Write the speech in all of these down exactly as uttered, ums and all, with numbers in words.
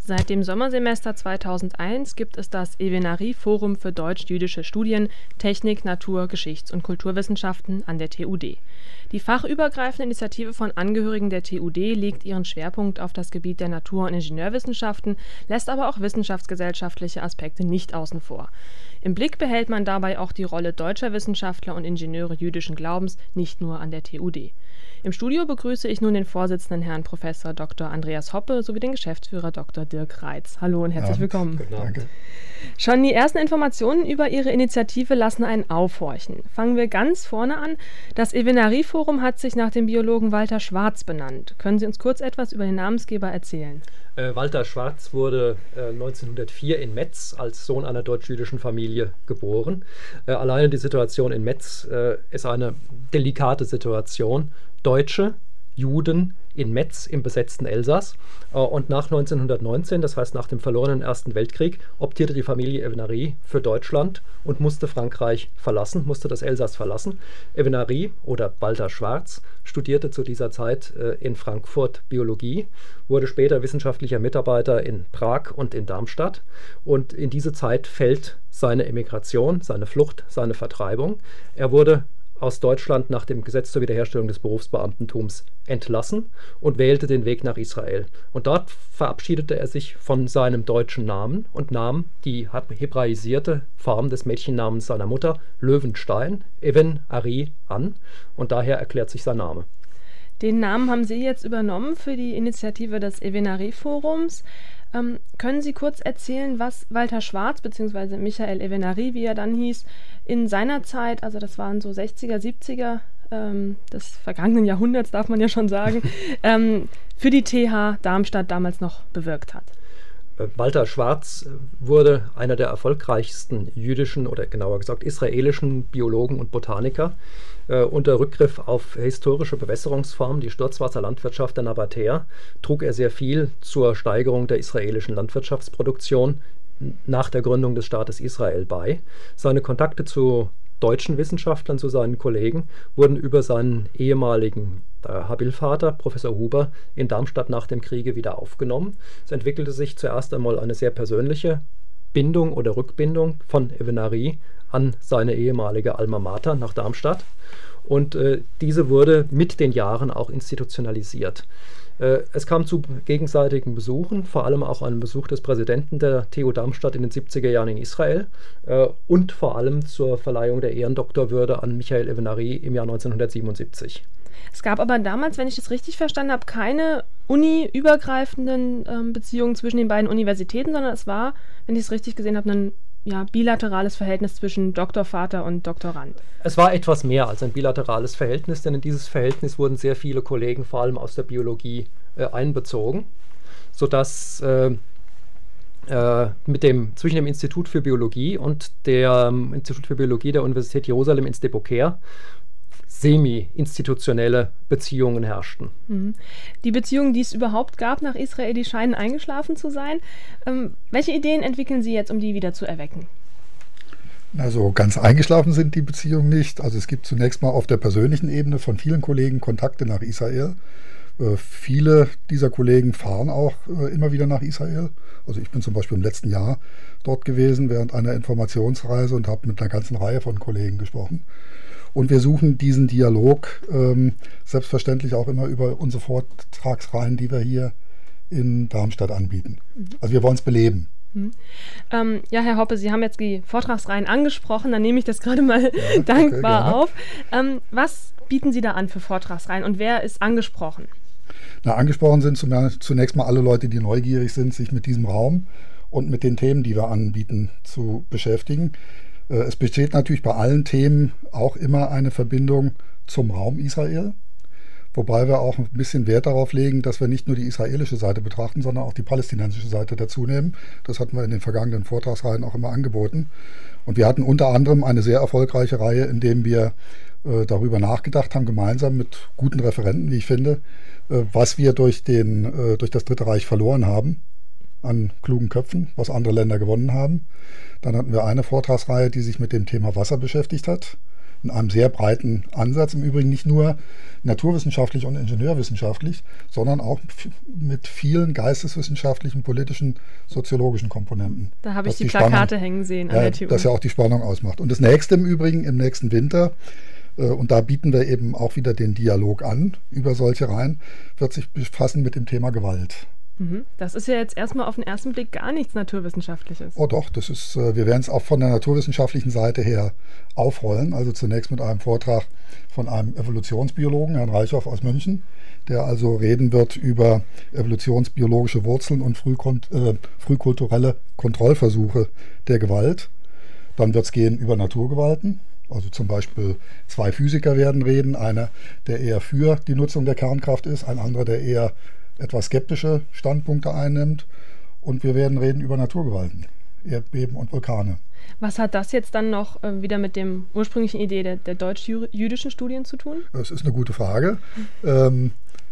Seit dem Sommersemester zweitausendeins gibt es das Evenarie-Forum für deutsch-jüdische Studien, Technik, Natur-, Geschichts- und Kulturwissenschaften an der T U D. Die fachübergreifende Initiative von Angehörigen der T U D legt ihren Schwerpunkt auf das Gebiet der Natur- und Ingenieurwissenschaften, lässt aber auch wissenschaftsgesellschaftliche Aspekte nicht außen vor. Im Blick behält man dabei auch die Rolle deutscher Wissenschaftler und Ingenieure jüdischen Glaubens, nicht nur an der T U D. Im Studio begrüße ich nun den Vorsitzenden Herrn Professor Doktor Andreas Hoppe sowie den Geschäftsführer Doktor Dirk Reitz. Hallo und herzlich ja, willkommen. Danke. Schon die ersten Informationen über Ihre Initiative lassen einen aufhorchen. Fangen wir ganz vorne an. Das Evenarie-Forum hat sich nach dem Biologen Walter Schwarz benannt. Können Sie uns kurz etwas über den Namensgeber erzählen? Äh, Walter Schwarz wurde äh, neunzehnhundertvier in Metz als Sohn einer deutsch-jüdischen Familie geboren. Äh, alleine die Situation in Metz äh, ist eine delikate Situation. Deutsche, Juden in Metz im besetzten Elsass. Äh, und nach neunzehnhundertneunzehn, das heißt nach dem verlorenen Ersten Weltkrieg, optierte die Familie Evenarie für Deutschland und musste Frankreich verlassen, musste das Elsass verlassen. Evenarie oder Walter Schwarz studierte zu dieser Zeit äh, in Frankfurt Biologie, wurde später wissenschaftlicher Mitarbeiter in Prag und in Darmstadt. Und in diese Zeit fällt seine Emigration, seine Flucht, seine Vertreibung. Er wurde aus Deutschland nach dem Gesetz zur Wiederherstellung des Berufsbeamtentums entlassen und wählte den Weg nach Israel. Und dort verabschiedete er sich von seinem deutschen Namen und nahm die hebraisierte Form des Mädchennamens seiner Mutter, Löwenstein, Even-Ari, an. Und daher erklärt sich sein Name. Den Namen haben Sie jetzt übernommen für die Initiative des Evenarie-Forums. Ähm, können Sie kurz erzählen, was Walter Schwarz bzw. Michael Evenarie, wie er dann hieß, in seiner Zeit, also das waren so sechziger, siebziger ähm, des vergangenen Jahrhunderts, darf man ja schon sagen, ähm, für die T H Darmstadt damals noch bewirkt hat? Walter Schwarz wurde einer der erfolgreichsten jüdischen oder genauer gesagt israelischen Biologen und Botaniker. Äh, unter Rückgriff auf historische Bewässerungsformen, die Sturzwasserlandwirtschaft der Nabatäer, trug er sehr viel zur Steigerung der israelischen Landwirtschaftsproduktion nach der Gründung des Staates Israel bei. Seine Kontakte zu deutschen Wissenschaftlern, zu seinen Kollegen, wurden über seinen ehemaligen Habilvater, Professor Huber, in Darmstadt nach dem Kriege wieder aufgenommen. Es entwickelte sich zuerst einmal eine sehr persönliche Bindung oder Rückbindung von Evenarie an seine ehemalige Alma Mater nach Darmstadt. Und äh, diese wurde mit den Jahren auch institutionalisiert. Äh, es kam zu gegenseitigen Besuchen, vor allem auch einem Besuch des Präsidenten der T U Darmstadt in den siebziger Jahren in Israel äh, und vor allem zur Verleihung der Ehrendoktorwürde an Michael Evenarie im Jahr neunzehnhundertsiebenundsiebzig. Es gab aber damals, wenn ich das richtig verstanden habe, keine uni-übergreifenden ähm, Beziehungen zwischen den beiden Universitäten, sondern es war, wenn ich es richtig gesehen habe, ein ja, bilaterales Verhältnis zwischen Doktorvater und Doktorand. Es war etwas mehr als ein bilaterales Verhältnis, denn in dieses Verhältnis wurden sehr viele Kollegen, vor allem aus der Biologie, äh, einbezogen, sodass äh, äh, mit dem, zwischen dem Institut für Biologie und dem Institut für Biologie der Universität Jerusalem in Sde-Boker semi-institutionelle Beziehungen herrschten. Mhm. Die Beziehungen, die es überhaupt gab nach Israel, die scheinen eingeschlafen zu sein. Ähm, welche Ideen entwickeln Sie jetzt, um die wieder zu erwecken? Also ganz eingeschlafen sind die Beziehungen nicht. Also es gibt zunächst mal auf der persönlichen Ebene von vielen Kollegen Kontakte nach Israel. Äh, viele dieser Kollegen fahren auch äh, immer wieder nach Israel. Also ich bin zum Beispiel im letzten Jahr dort gewesen während einer Informationsreise und habe mit einer ganzen Reihe von Kollegen gesprochen. Und wir suchen diesen Dialog ähm, selbstverständlich auch immer über unsere Vortragsreihen, die wir hier in Darmstadt anbieten. Mhm. Also wir wollen es beleben. Mhm. Ähm, ja, Herr Hoppe, Sie haben jetzt die Vortragsreihen angesprochen, dann nehme ich das gerade mal ja, dankbar okay, auf. Ähm, was bieten Sie da an für Vortragsreihen und wer ist angesprochen? Na, angesprochen sind zunächst mal alle Leute, die neugierig sind, sich mit diesem Raum und mit den Themen, die wir anbieten, zu beschäftigen. Es besteht natürlich bei allen Themen auch immer eine Verbindung zum Raum Israel, wobei wir auch ein bisschen Wert darauf legen, dass wir nicht nur die israelische Seite betrachten, sondern auch die palästinensische Seite dazu nehmen. Das hatten wir in den vergangenen Vortragsreihen auch immer angeboten. Und wir hatten unter anderem eine sehr erfolgreiche Reihe, in der wir äh, darüber nachgedacht haben, gemeinsam mit guten Referenten, wie ich finde, äh, was wir durch, den, äh, durch das Dritte Reich verloren haben an klugen Köpfen, was andere Länder gewonnen haben. Dann hatten wir eine Vortragsreihe, die sich mit dem Thema Wasser beschäftigt hat, in einem sehr breiten Ansatz, im Übrigen nicht nur naturwissenschaftlich und ingenieurwissenschaftlich, sondern auch mit vielen geisteswissenschaftlichen, politischen, soziologischen Komponenten. Da habe ich die, die Plakate Spannung, hängen sehen an ja, der T U. Das ja auch die Spannung ausmacht. Und das nächste im Übrigen, im nächsten Winter, äh, und da bieten wir eben auch wieder den Dialog an über solche Reihen, wird sich befassen mit dem Thema Gewalt. Das ist ja jetzt erstmal auf den ersten Blick gar nichts Naturwissenschaftliches. Oh doch, das ist, wir werden es auch von der naturwissenschaftlichen Seite her aufrollen. Also zunächst mit einem Vortrag von einem Evolutionsbiologen, Herrn Reichhoff aus München, der also reden wird über evolutionsbiologische Wurzeln und frühkont- äh, frühkulturelle Kontrollversuche der Gewalt. Dann wird es gehen über Naturgewalten. Also zum Beispiel zwei Physiker werden reden, einer, der eher für die Nutzung der Kernkraft ist, ein anderer, der eher etwas skeptische Standpunkte einnimmt, und wir werden reden über Naturgewalten, Erdbeben und Vulkane. Was hat das jetzt dann noch äh, wieder mit dem ursprünglichen Idee der, der deutsch-jüdischen Studien zu tun? Das ist eine gute Frage. Ähm,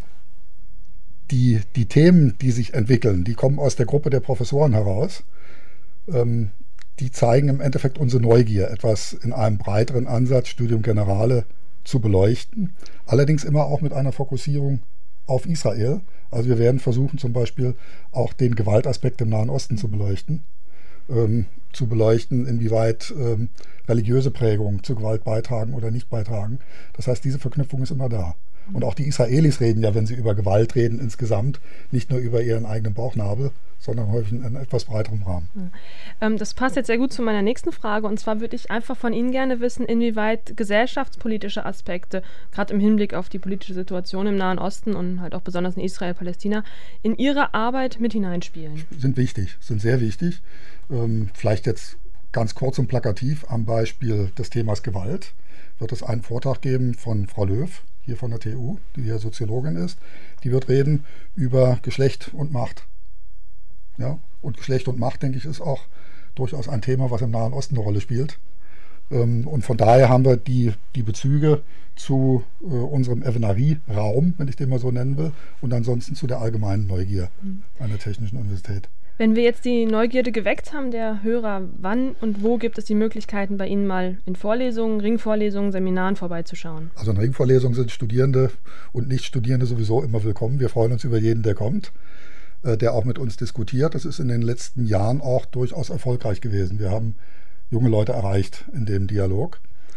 die, die Themen, die sich entwickeln, die kommen aus der Gruppe der Professoren heraus. Ähm, die zeigen im Endeffekt unsere Neugier, etwas in einem breiteren Ansatz, Studium Generale, zu beleuchten. Allerdings immer auch mit einer Fokussierung auf Israel. Also wir werden versuchen, zum Beispiel auch den Gewaltaspekt im Nahen Osten zu beleuchten. Ähm, zu beleuchten, inwieweit ähm, religiöse Prägungen zu Gewalt beitragen oder nicht beitragen. Das heißt, diese Verknüpfung ist immer da. Und auch die Israelis reden ja, wenn sie über Gewalt reden, insgesamt nicht nur über ihren eigenen Bauchnabel, sondern häufig in einem etwas breiterem Rahmen. Ja. Ähm, das passt jetzt sehr gut zu meiner nächsten Frage. Und zwar würde ich einfach von Ihnen gerne wissen, inwieweit gesellschaftspolitische Aspekte, gerade im Hinblick auf die politische Situation im Nahen Osten und halt auch besonders in Israel, Palästina, in Ihre Arbeit mit hineinspielen. Sind wichtig, sind sehr wichtig. Ähm, vielleicht jetzt ganz kurz und plakativ am Beispiel des Themas Gewalt wird es einen Vortrag geben von Frau Löw, hier von der T U, die ja Soziologin ist. Die wird reden über Geschlecht und Macht. Ja, und Geschlecht und Macht, denke ich, ist auch durchaus ein Thema, was im Nahen Osten eine Rolle spielt. Ähm, und von daher haben wir die, die Bezüge zu äh, unserem Evenarie-Raum, wenn ich den mal so nennen will, und ansonsten zu der allgemeinen Neugier mhm. an der Technischen Universität. Wenn wir jetzt die Neugierde geweckt haben, der Hörer, wann und wo gibt es die Möglichkeiten, bei Ihnen mal in Vorlesungen, Ringvorlesungen, Seminaren vorbeizuschauen? Also in Ringvorlesungen sind Studierende und Nicht-Studierende sowieso immer willkommen. Wir freuen uns über jeden, der kommt, äh, der auch mit uns diskutiert. Das ist in den letzten Jahren auch durchaus erfolgreich gewesen. Wir haben junge Leute erreicht in dem Dialog.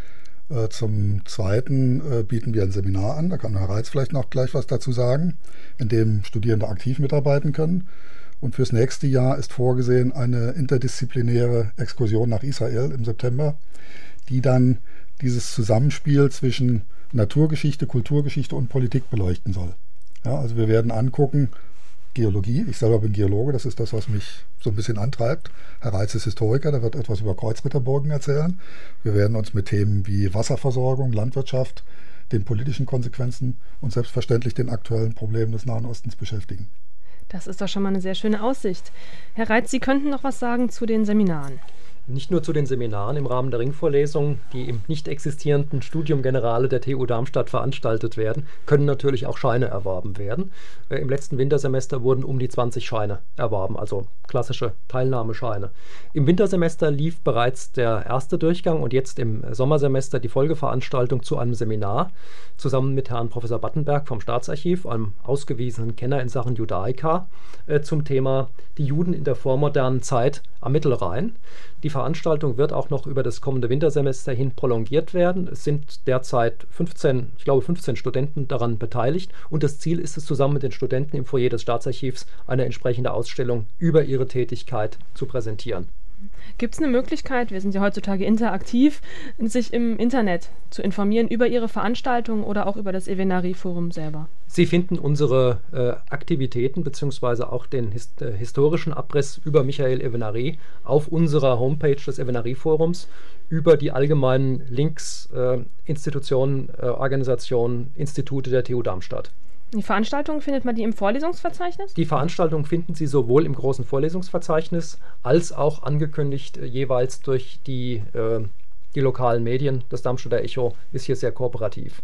Äh, zum Zweiten äh, bieten wir ein Seminar an, da kann Herr Reitz vielleicht noch gleich was dazu sagen, in dem Studierende aktiv mitarbeiten können. Und fürs nächste Jahr ist vorgesehen eine interdisziplinäre Exkursion nach Israel im September, die dann dieses Zusammenspiel zwischen Naturgeschichte, Kulturgeschichte und Politik beleuchten soll. Ja, also wir werden angucken, Geologie, ich selber bin Geologe, das ist das, was mich so ein bisschen antreibt. Herr Reitz ist Historiker, der wird etwas über Kreuzritterburgen erzählen. Wir werden uns mit Themen wie Wasserversorgung, Landwirtschaft, den politischen Konsequenzen und selbstverständlich den aktuellen Problemen des Nahen Ostens beschäftigen. Das ist doch schon mal eine sehr schöne Aussicht. Herr Reitz, Sie könnten noch was sagen zu den Seminaren. Nicht nur zu den Seminaren im Rahmen der Ringvorlesungen, die im nicht existierenden Studium Generale der T U Darmstadt veranstaltet werden, können natürlich auch Scheine erworben werden. Äh, Im letzten Wintersemester wurden um die zwanzig Scheine erworben, also klassische Teilnahmescheine. Im Wintersemester lief bereits der erste Durchgang und jetzt im Sommersemester die Folgeveranstaltung zu einem Seminar zusammen mit Herrn Professor Battenberg vom Staatsarchiv, einem ausgewiesenen Kenner in Sachen Judaika, äh, zum Thema die Juden in der vormodernen Zeit am Mittelrhein. Die Veranstaltung wird auch noch über das kommende Wintersemester hin prolongiert werden. Es sind derzeit fünfzehn, ich glaube fünfzehn Studenten daran beteiligt und das Ziel ist es, zusammen mit den Studenten im Foyer des Staatsarchivs eine entsprechende Ausstellung über ihre Tätigkeit zu präsentieren. Gibt es eine Möglichkeit, wir sind ja heutzutage interaktiv, sich im Internet zu informieren über Ihre Veranstaltung oder auch über das Evenarie-Forum selber? Sie finden unsere äh, Aktivitäten bzw. auch den his äh, historischen Abriss über Michael Evenarie auf unserer Homepage des Evenarie-Forums, über die allgemeinen Links, äh, Institutionen, äh, Organisationen, Institute der T U Darmstadt. Die Veranstaltung findet man die im Vorlesungsverzeichnis? Die Veranstaltung finden Sie sowohl im großen Vorlesungsverzeichnis als auch angekündigt äh, jeweils durch die, äh, die lokalen Medien. Das Darmstädter Echo ist hier sehr kooperativ.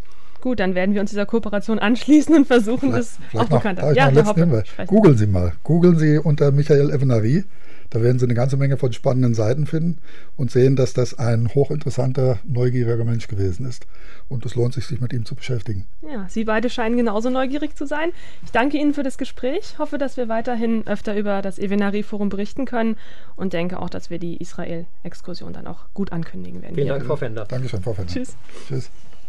Gut, dann werden wir uns dieser Kooperation anschließen und versuchen, vielleicht, das vielleicht auch noch, bekannter. Ja, Ja, Hinweis. Googeln Sie mal. Googeln Sie unter Michael Evenarie. Da werden Sie eine ganze Menge von spannenden Seiten finden und sehen, dass das ein hochinteressanter, neugieriger Mensch gewesen ist. Und es lohnt sich, sich mit ihm zu beschäftigen. Ja, Sie beide scheinen genauso neugierig zu sein. Ich danke Ihnen für das Gespräch, hoffe, dass wir weiterhin öfter über das Evenarie-Forum berichten können und denke auch, dass wir die Israel-Exkursion dann auch gut ankündigen werden. Vielen Dank, Frau Fender. Dankeschön, Frau Fender. Tschüss. Tschüss.